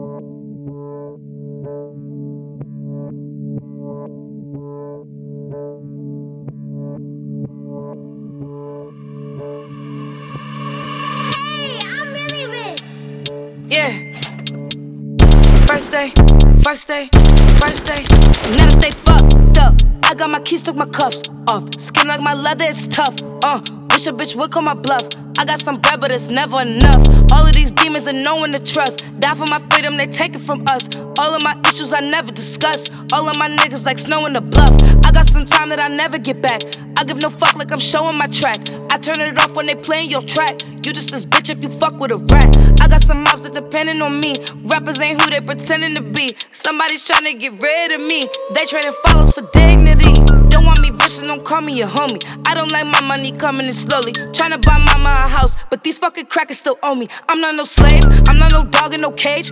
Yeah. First day, first day, first day. Now that they fucked up, I got my keys, took my cuffs off. Skin like my leather, it's tough. Wish a bitch would call my bluff. I got some bread, but it's never enough. All of these demons are no one to trust. Die for my freedom, they take it from us. All of my issues I never discuss. All of my niggas like snow in the bluff. I got some time that I never get back. I give no fuck like I'm showing my track. I turn it off when they playing your track. You just this bitch if you fuck with a rat. I got some mouths that depending on me. Rappers ain't who they pretending to be. Somebody's trying to get rid of me. They trading follows for dignity. Don't want me rich and don't call me your homie. I don't like my money coming in slowly. Tryna buy mama a house, but these fucking crackers still owe me. I'm not no slave, I'm not no dog in no cage.